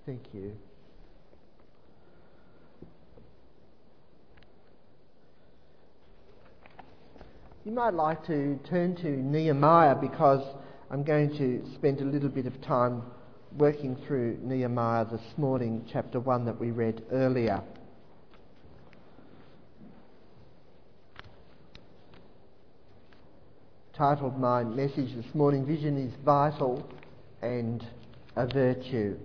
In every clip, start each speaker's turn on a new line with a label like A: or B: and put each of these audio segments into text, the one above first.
A: Thank you. You might like to turn to Nehemiah, because I'm going to spend a little bit of time working through Nehemiah this morning, chapter 1 that we read earlier. Titled my message this morning, Vision is Vital and a Virtue.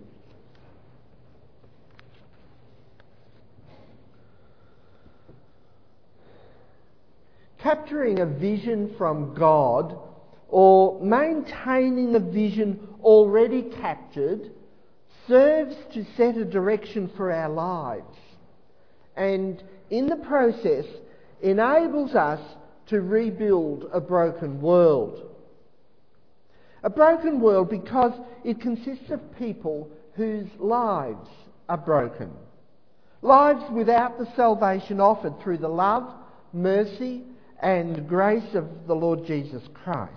A: Capturing a vision from God, or maintaining a vision already captured, serves to set a direction for our lives, and in the process enables us to rebuild a broken world. A broken world because it consists of people whose lives are broken. Lives without the salvation offered through the love, mercy and grace of the Lord Jesus Christ.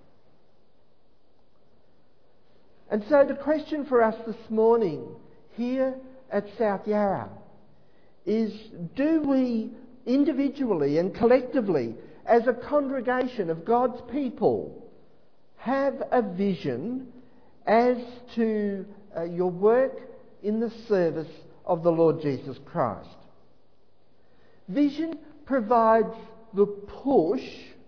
A: And so the question for us this morning here at South Yarra is, do we individually and collectively, as a congregation of God's people, have a vision as to your work in the service of the Lord Jesus Christ? Vision provides the push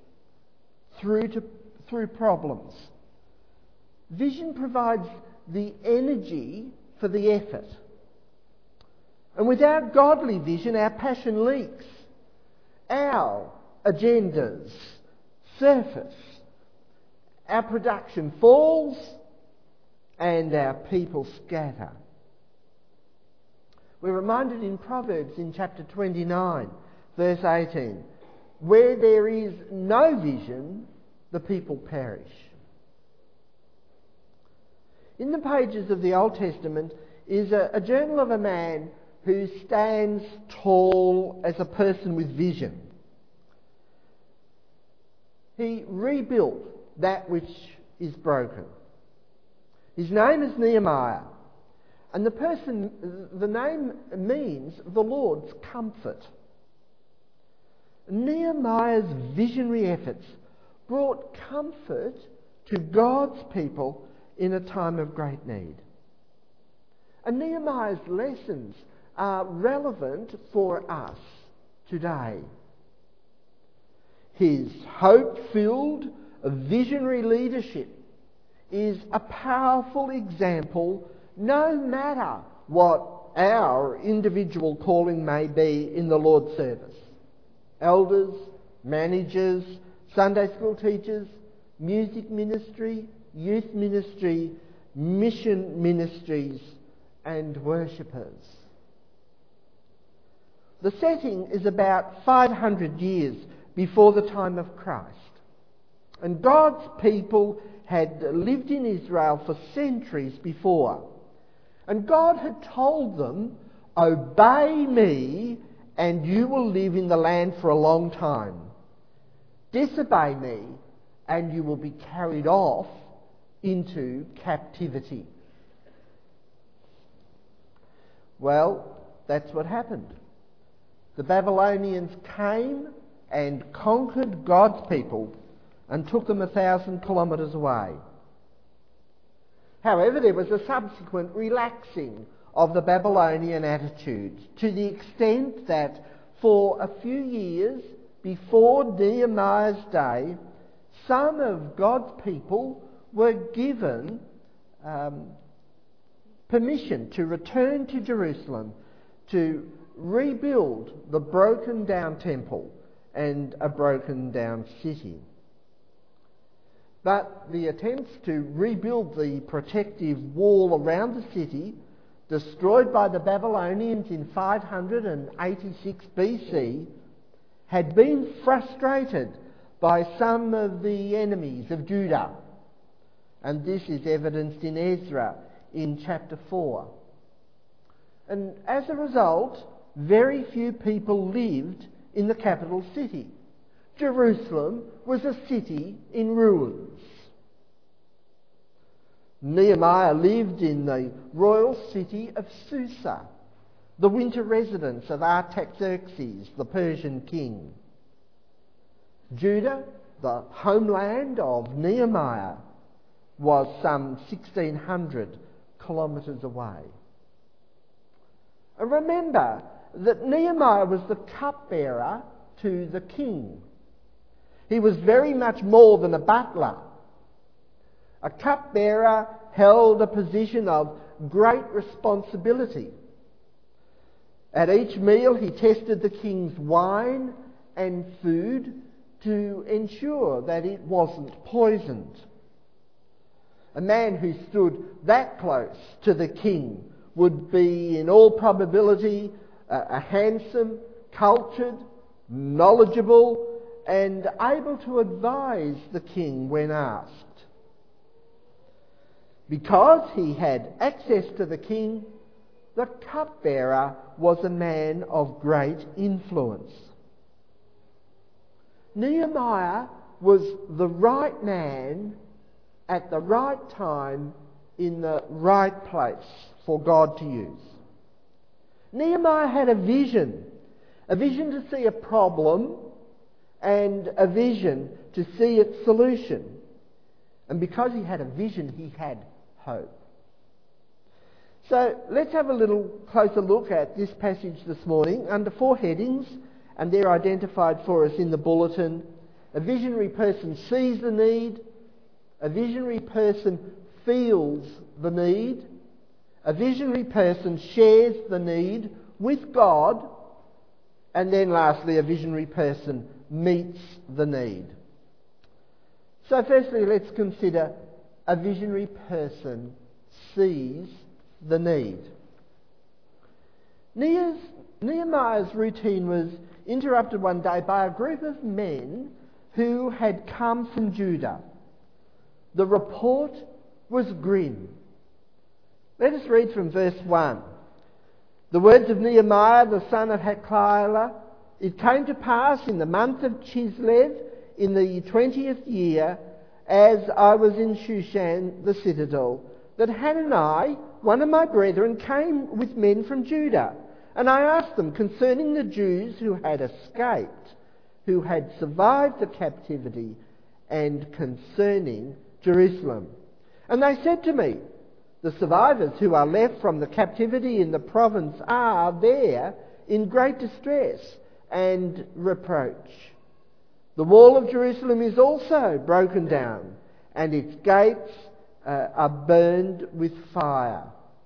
A: through problems. Vision provides the energy for the effort. And without godly vision, our passion leaks. Our agendas surface. Our production falls and our people scatter. We're reminded in Proverbs in chapter 29, verse 18, where there is no vision, the people perish. In the pages of the Old Testament is a journal of a man who stands tall as a person with vision. He rebuilt that which is broken. His name is Nehemiah, and the name means the Lord's comfort. Nehemiah's visionary efforts brought comfort to God's people in a time of great need. And Nehemiah's lessons are relevant for us today. His hope-filled, visionary leadership is a powerful example, no matter what our individual calling may be in the Lord's service. Elders, managers, Sunday school teachers, music ministry, youth ministry, mission ministries and worshippers. The setting is about 500 years before the time of Christ. And God's people had lived in Israel for centuries before. And God had told them, "Obey me and you will live in the land for a long time. Disobey me and you will be carried off into captivity." Well, that's what happened. The Babylonians came and conquered God's people and took them 1,000 kilometres away. However, there was a subsequent relaxing of the Babylonian attitudes, to the extent that for a few years before Nehemiah's day, some of God's people were given permission to return to Jerusalem to rebuild the broken down temple and a broken down city. But the attempts to rebuild the protective wall around the city, destroyed by the Babylonians in 586 BC, had been frustrated by some of the enemies of Judah. And this is evidenced in Ezra in chapter 4. And as a result, very few people lived in the capital city. Jerusalem was a city in ruins. Nehemiah lived in the royal city of Susa, the winter residence of Artaxerxes, the Persian king. Judah, the homeland of Nehemiah, was some 1,600 kilometres away. And remember that Nehemiah was the cupbearer to the king. He was very much more than a butler. A cupbearer held a position of great responsibility. At each meal he tested the king's wine and food to ensure that it wasn't poisoned. A man who stood that close to the king would be, in all probability, a handsome, cultured, knowledgeable, and able to advise the king when asked. Because he had access to the king, the cupbearer was a man of great influence. Nehemiah was the right man at the right time in the right place for God to use. Nehemiah had a vision to see a problem and a vision to see its solution. And because he had a vision, he had hope. So let's have a little closer look at this passage this morning under 4 headings, and they're identified for us in the bulletin. A visionary person sees the need. A visionary person feels the need. A visionary person shares the need with God. And then lastly, a visionary person meets the need. So firstly, let's consider a visionary person sees the need. Nehemiah's routine was interrupted one day by a group of men who had come from Judah. The report was grim. Let us read from verse 1. The words of Nehemiah, the son of Hakaliah. It came to pass in the month of Chislev, in the 20th year, as I was in Shushan, the citadel, that Hanani, one of my brethren, came with men from Judah. And I asked them concerning the Jews who had escaped, who had survived the captivity, and concerning Jerusalem. And they said to me, the survivors who are left from the captivity in the province are there in great distress and reproach. The wall of Jerusalem is also broken down, and its gates are burned with fire.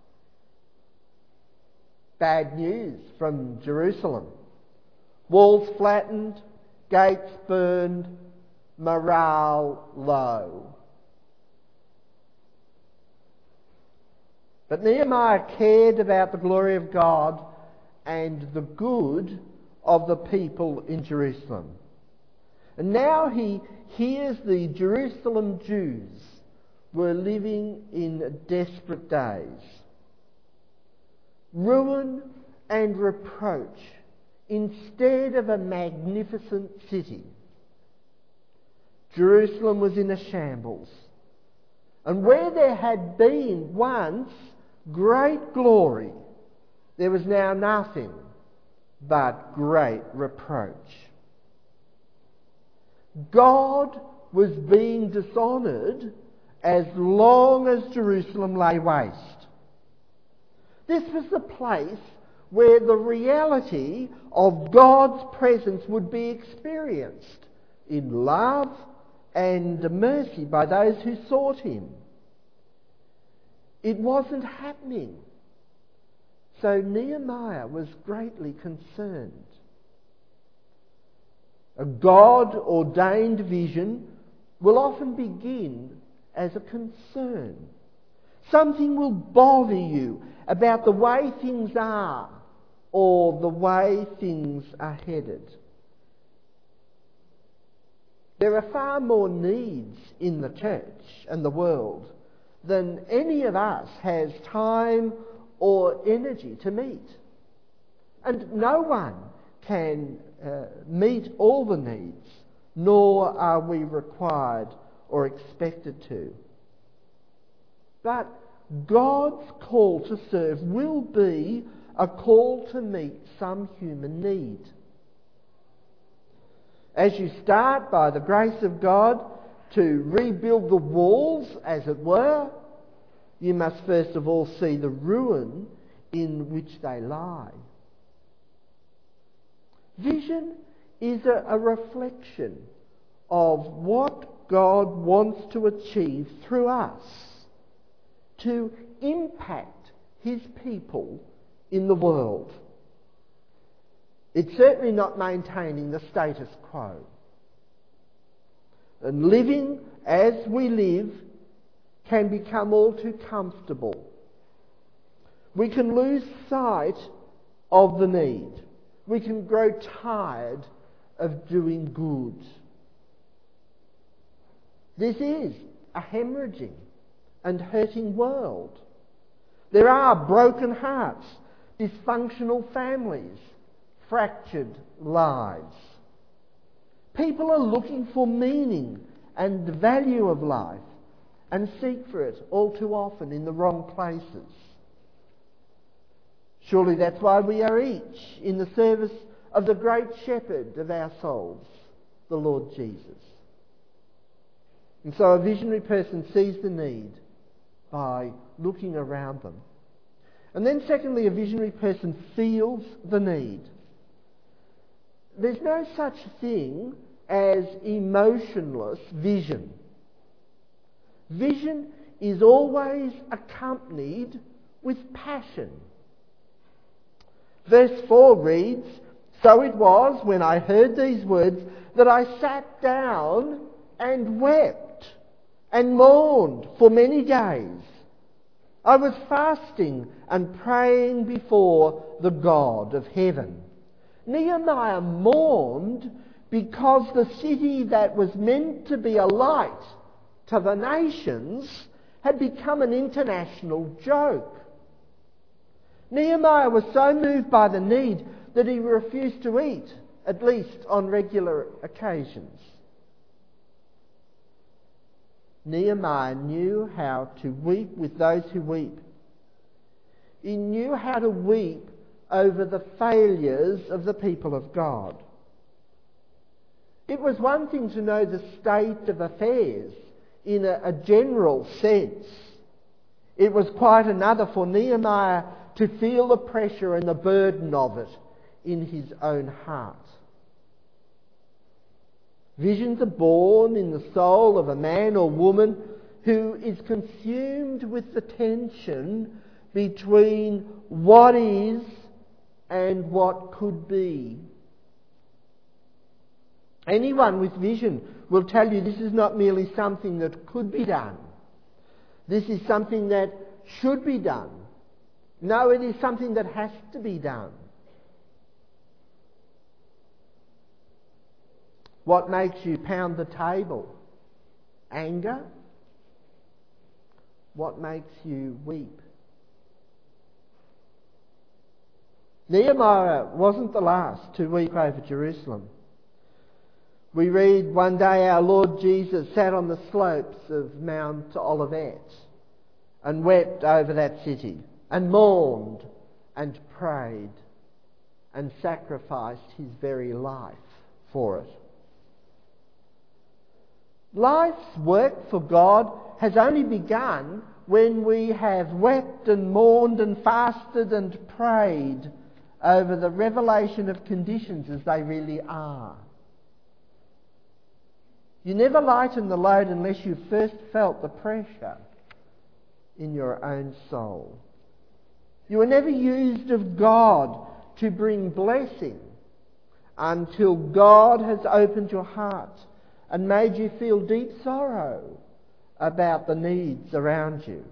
A: Bad news from Jerusalem. Walls flattened, gates burned, morale low. But Nehemiah cared about the glory of God and the good of the people in Jerusalem. And now he hears the Jerusalem Jews were living in desperate days. Ruin and reproach instead of a magnificent city. Jerusalem was in a shambles. And where there had been once great glory, there was now nothing but great reproach. God was being dishonoured as long as Jerusalem lay waste. This was the place where the reality of God's presence would be experienced in love and mercy by those who sought Him. It wasn't happening. So Nehemiah was greatly concerned. A God-ordained vision will often begin as a concern. Something will bother you about the way things are or the way things are headed. There are far more needs in the church and the world than any of us has time or energy to meet. And no one can meet all the needs, nor are we required or expected to. But God's call to serve will be a call to meet some human need. As you start, by the grace of God, to rebuild the walls, as it were, you must first of all see the ruin in which they lie. Vision is a reflection of what God wants to achieve through us to impact his people in the world. It's certainly not maintaining the status quo. And living as we live can become all too comfortable. We can lose sight of the need. We can grow tired of doing good. This is a hemorrhaging and hurting world. There are broken hearts, dysfunctional families, fractured lives. People are looking for meaning and the value of life and seek for it all too often in the wrong places. Surely that's why we are each in the service of the great shepherd of our souls, the Lord Jesus. And so a visionary person sees the need by looking around them. And then secondly, a visionary person feels the need. There's no such thing as emotionless vision. Vision is always accompanied with passion. Verse 4 reads, "So it was, when I heard these words, that I sat down and wept and mourned for many days. I was fasting and praying before the God of heaven." Nehemiah mourned because the city that was meant to be a light to the nations had become an international joke. Nehemiah was so moved by the need that he refused to eat, at least on regular occasions. Nehemiah knew how to weep with those who weep. He knew how to weep over the failures of the people of God. It was one thing to know the state of affairs in a general sense. It was quite another for Nehemiah to feel the pressure and the burden of it in his own heart. Visions are born in the soul of a man or woman who is consumed with the tension between what is and what could be. Anyone with vision will tell you this is not merely something that could be done. This is something that should be done. No, it is something that has to be done. What makes you pound the table? Anger? What makes you weep? Nehemiah wasn't the last to weep over Jerusalem. We read one day our Lord Jesus sat on the slopes of Mount Olivet and wept over that city and mourned and prayed and sacrificed his very life for it. Life's work for God has only begun when we have wept and mourned and fasted and prayed over the revelation of conditions as they really are. You never lighten the load unless you first felt the pressure in your own soul. You are never used of God to bring blessing until God has opened your heart and made you feel deep sorrow about the needs around you.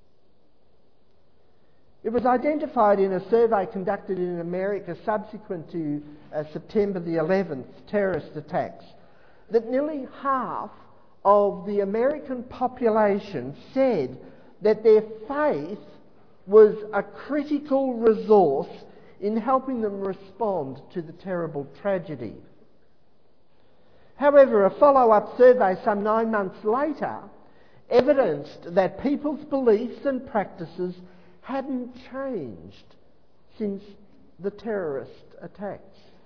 A: It was identified in a survey conducted in America subsequent to September the 11th terrorist attacks that nearly half of the American population said that their faith was a critical resource in helping them respond to the terrible tragedy. However, a follow-up survey some 9 months later evidenced that people's beliefs and practices hadn't changed since the terrorist attacks.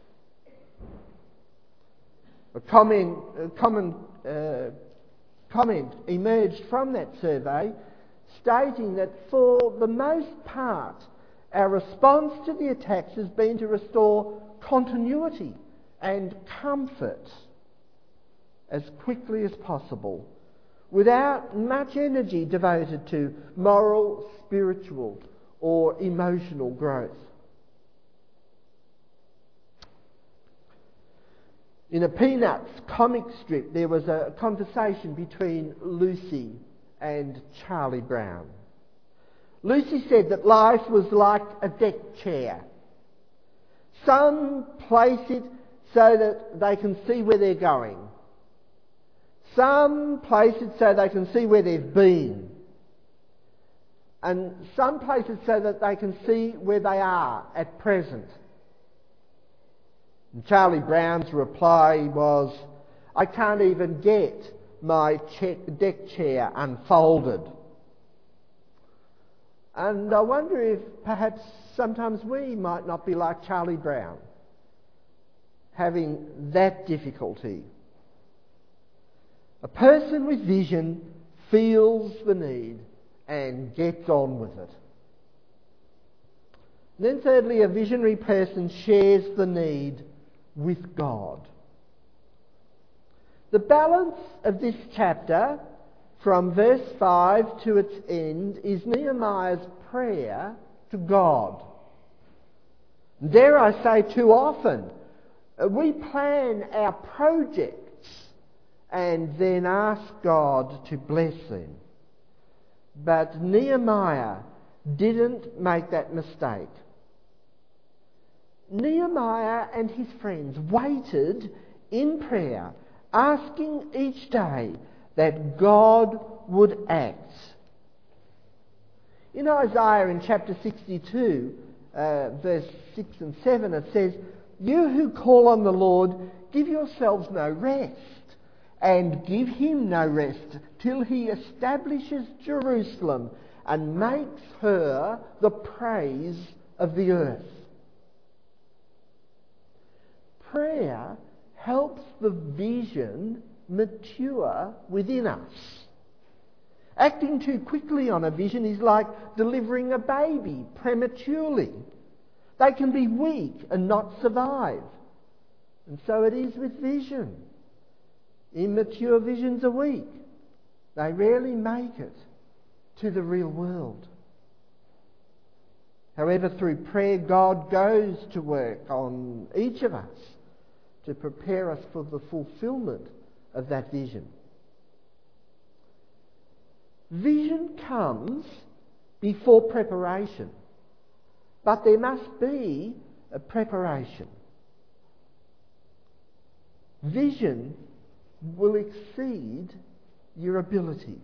A: A common comment emerged from that survey stating that for the most part our response to the attacks has been to restore continuity and comfort as quickly as possible, without much energy devoted to moral, spiritual or emotional growth. In a Peanuts comic strip, there was a conversation between Lucy and Charlie Brown. Lucy said that life was like a deck chair. Some place it so that they can see where they're going. Some place it so they can see where they've been. And some place it so that they can see where they are at present. And Charlie Brown's reply was, "I can't even get my deck chair unfolded." And I wonder if perhaps sometimes we might not be like Charlie Brown, having that difficulty. A person with vision feels the need and gets on with it. And then thirdly, a visionary person shares the need with God. The balance of this chapter, from verse 5 to its end, is Nehemiah's prayer to God. Dare I say, too often, we plan our projects and then ask God to bless them. But Nehemiah didn't make that mistake. Nehemiah and his friends waited in prayer, asking each day that God would act. In Isaiah in chapter 62, verse 6 and 7, it says, "You who call on the Lord, give yourselves no rest, and give him no rest till he establishes Jerusalem and makes her the praise of the earth." Prayer helps the vision mature within us. Acting too quickly on a vision is like delivering a baby prematurely. They can be weak and not survive. And so it is with vision. Immature visions are weak. They rarely make it to the real world. However, through prayer, God goes to work on each of us to prepare us for the fulfilment of that vision. Vision comes before preparation, but there must be a preparation. Vision will exceed your ability.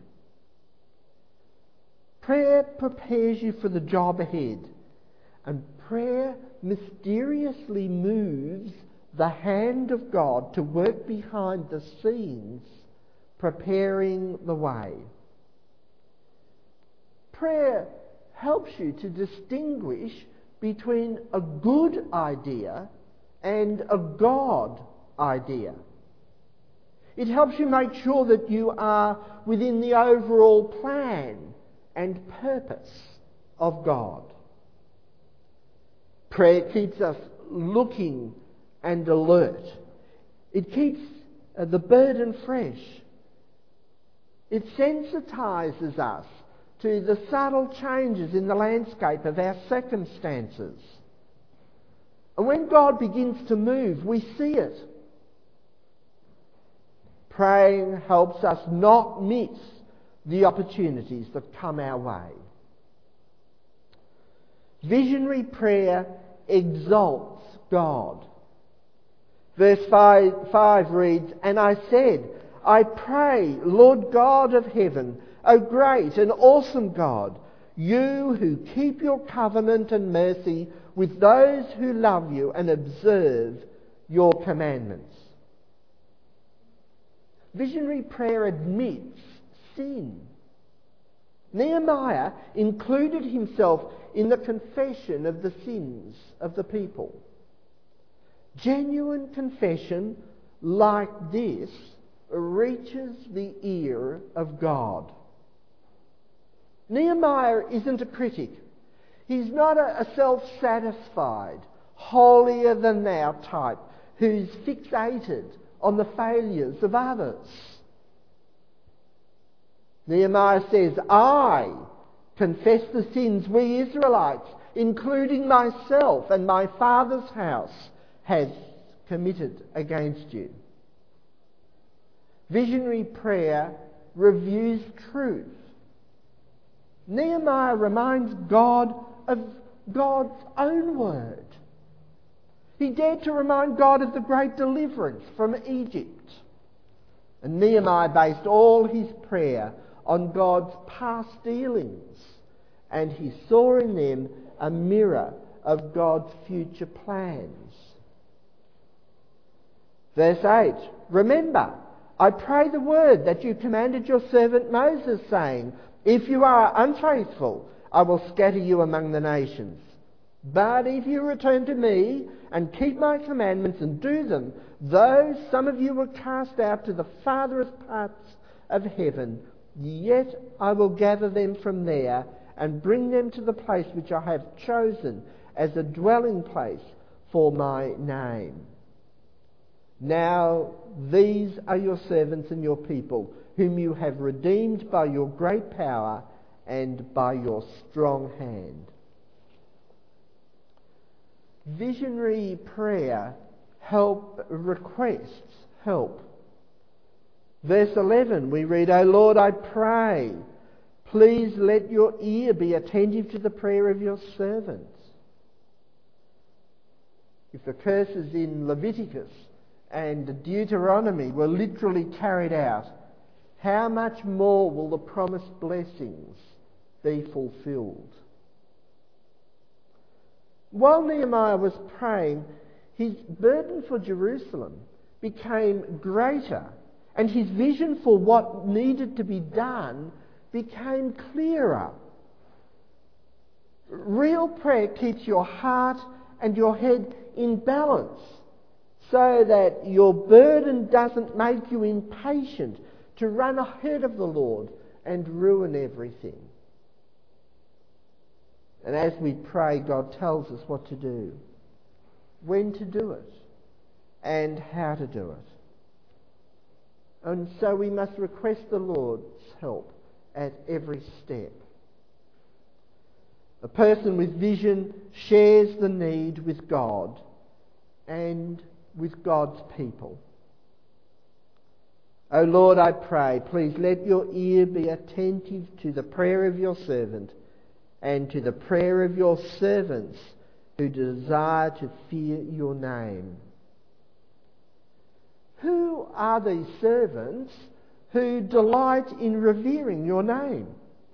A: Prayer prepares you for the job ahead, and prayer mysteriously moves the hand of God to work behind the scenes, preparing the way. Prayer helps you to distinguish between a good idea and a God idea. It helps you make sure that you are within the overall plan and purpose of God. Prayer keeps us looking and alert. It keeps the burden fresh. It sensitizes us to the subtle changes in the landscape of our circumstances. And when God begins to move, we see it. Praying helps us not miss the opportunities that come our way. Visionary prayer exalts God. Verse 5 reads, "And I said, I pray, Lord God of heaven, O great and awesome God, you who keep your covenant and mercy with those who love you and observe your commandments." Visionary prayer admits sin Nehemiah included himself in the confession of the sins of the people. Genuine confession like this reaches the ear of God. Nehemiah isn't a critic. He's not a self-satisfied, holier-than-thou type who's fixated on the failures of others. Nehemiah says, I confess the sins we Israelites, including myself and my father's house, has committed against you. Visionary prayer reviews truth. Nehemiah reminds God of God's own word. He dared to remind God of the great deliverance from Egypt. And Nehemiah based all his prayer on God's past dealings, and he saw in them a mirror of God's future plans. Verse 8, remember, I pray the word that you commanded your servant Moses, saying, if you are unfaithful, I will scatter you among the nations. But if you return to me and keep my commandments and do them, though some of you were cast out to the farthest parts of heaven, yet I will gather them from there and bring them to the place which I have chosen as a dwelling place for my name. Now these are your servants and your people, whom you have redeemed by your great power and by your strong hand. Visionary prayer requests help. Verse 11 we read, O Lord, I pray, please let your ear be attentive to the prayer of your servants. If the curses in Leviticus and Deuteronomy were literally carried out, how much more will the promised blessings be fulfilled? While Nehemiah was praying, his burden for Jerusalem became greater, and his vision for what needed to be done became clearer. Real prayer keeps your heart and your head in balance, so that your burden doesn't make you impatient to run ahead of the Lord and ruin everything. And as we pray, God tells us what to do, when to do it, and how to do it. And so we must request the Lord's help at every step. A person with vision shares the need with God and with God's people. O Lord, I pray, please let your ear be attentive to the prayer of your servant and to the prayer of your servants who desire to fear your name. Who are these servants who delight in revering your name?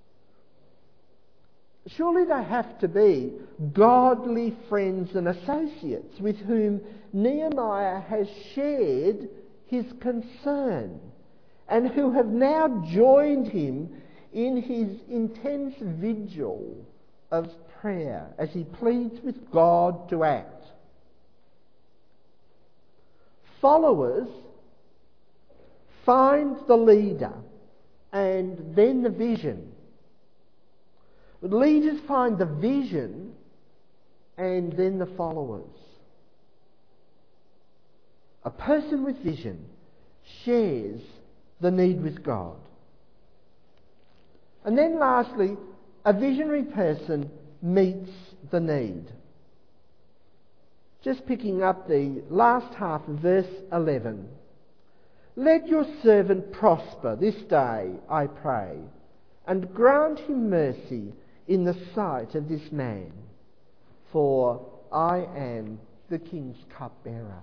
A: Surely they have to be godly friends and associates with whom Nehemiah has shared his concern and who have now joined him in his intense vigil of prayer as he pleads with God to act. Followers find the leader and then the vision. Leaders find the vision and then the followers. A person with vision shares the need with God. And then lastly, a visionary person meets the need. Just picking up the last half of verse 11. Let your servant prosper this day, I pray, and grant him mercy in the sight of this man, for I am the king's cupbearer.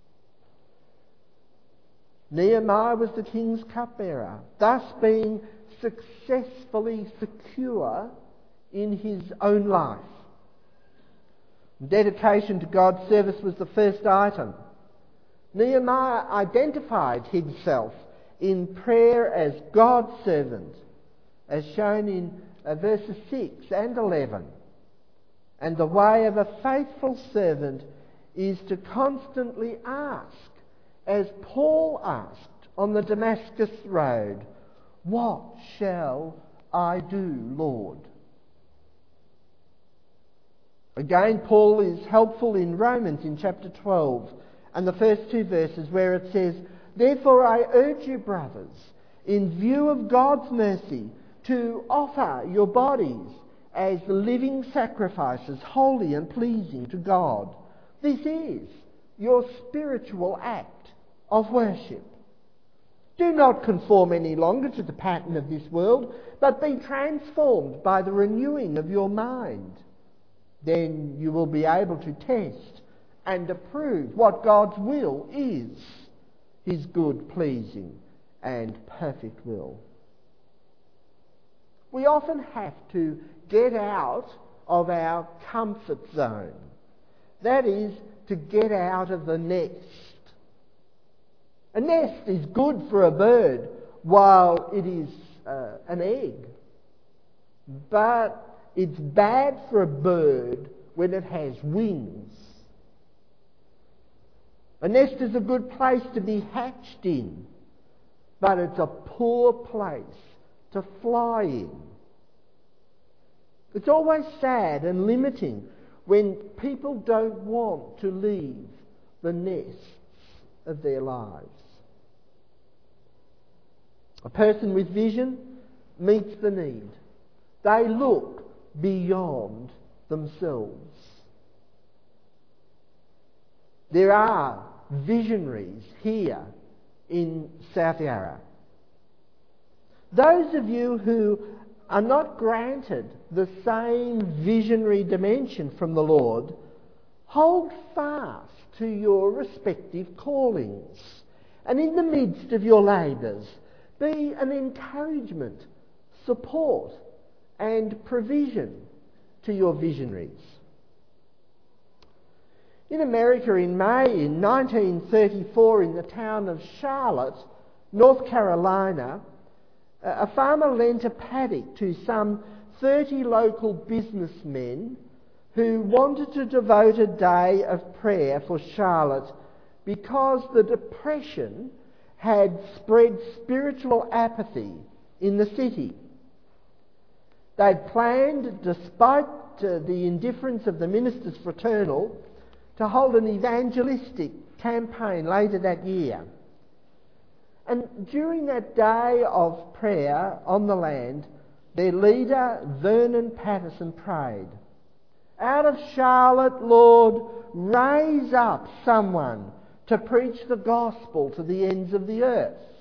A: Nehemiah was the king's cupbearer, thus being successfully secure in his own life. Dedication to God's service was the first item. Nehemiah identified himself in prayer as God's servant, as shown in verses 6 and 11. And the way of a faithful servant is to constantly ask, as Paul asked on the Damascus road, "What shall I do, Lord?" Again, Paul is helpful in Romans in chapter 12 and the first two verses where it says, "Therefore I urge you, brothers, in view of God's mercy, to offer your bodies as living sacrifices, holy and pleasing to God. This is your spiritual act of worship. Do not conform any longer to the pattern of this world, but be transformed by the renewing of your mind. Then you will be able to test and approve what God's will is, his good, pleasing and perfect will." We often have to get out of our comfort zone. That is, to get out of the nest. A nest is good for a bird while it is an egg. But it's bad for a bird when it has wings. A nest is a good place to be hatched in, but it's a poor place to fly in. It's always sad and limiting when people don't want to leave the nests of their lives. A person with vision meets the need. They look beyond themselves. There are visionaries here in South Yarra. Those of you who are not granted the same visionary dimension from the Lord, hold fast to your respective callings, and in the midst of your labours, be an encouragement, support and provision to your visionaries. In America in May in 1934, in the town of Charlotte, North Carolina, a farmer lent a paddock to some 30 local businessmen who wanted to devote a day of prayer for Charlotte because the Depression had spread spiritual apathy in the city. They'd planned, despite the indifference of the ministers fraternal, to hold an evangelistic campaign later that year. And during that day of prayer on the land, their leader, Vernon Patterson, prayed, "Out of Charlotte, Lord, raise up someone to preach the gospel to the ends of the earth."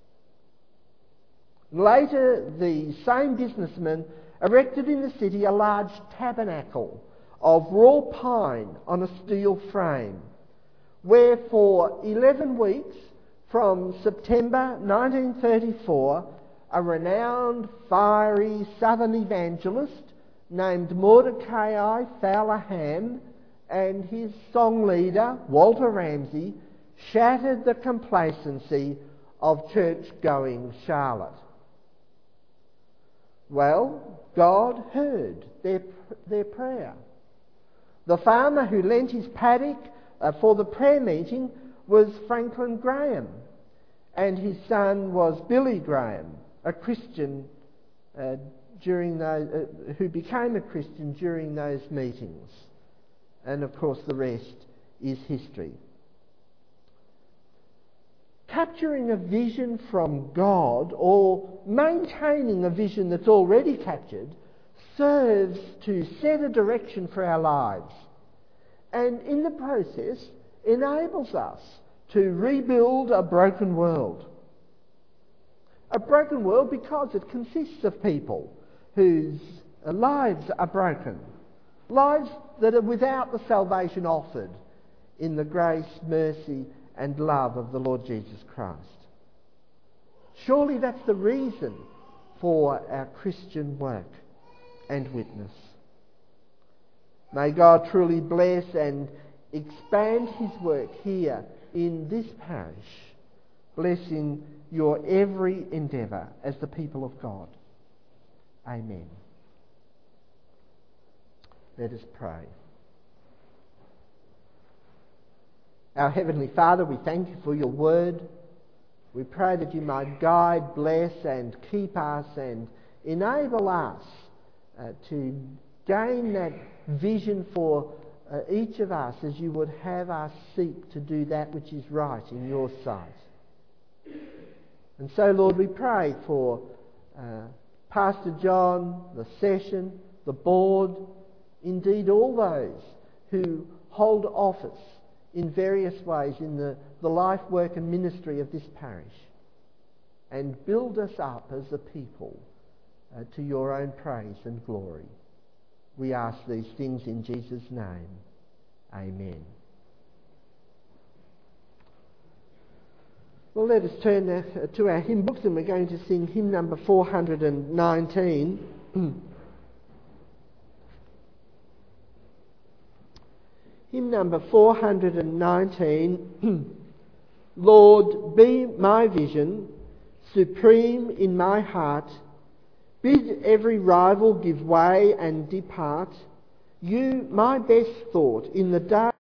A: Later, the same businessman erected in the city a large tabernacle of raw pine on a steel frame, where for 11 weeks, from September 1934, a renowned, fiery southern evangelist named Mordecai Fowler Ham and his song leader, Walter Ramsey, shattered the complacency of church-going Charlotte. Well, God heard their prayer. The farmer who lent his paddock for the prayer meeting was Franklin Graham, and his son was Billy Graham, a Christian who became a Christian during those meetings. And of course the rest is history. Capturing a vision from God or maintaining a vision that's already captured serves to set a direction for our lives, and in the process enables us to rebuild a broken world. A broken world because it consists of people whose lives are broken, lives that are without the salvation offered in the grace, mercy and love of the Lord Jesus Christ. Surely that's the reason for our Christian work and witness. May God truly bless and expand his work here in this parish, blessing your every endeavour as the people of God. Amen. Let us pray. Our Heavenly Father, we thank you for your word. We pray that you might guide, bless and keep us and enable us to gain that vision for each of us as you would have us seek to do that which is right in your sight. And so, Lord, we pray for Pastor John, the session, the board, indeed all those who hold office in various ways in the life, work and ministry of this parish, and build us up as a people to your own praise and glory. We ask these things in Jesus' name. Amen. Well, let us turn to our hymn books, and we're going to sing hymn number 419. Hymn number 419. Lord, be my vision, supreme in my heart. Bid every rival give way and depart. You, my best thought, in the dark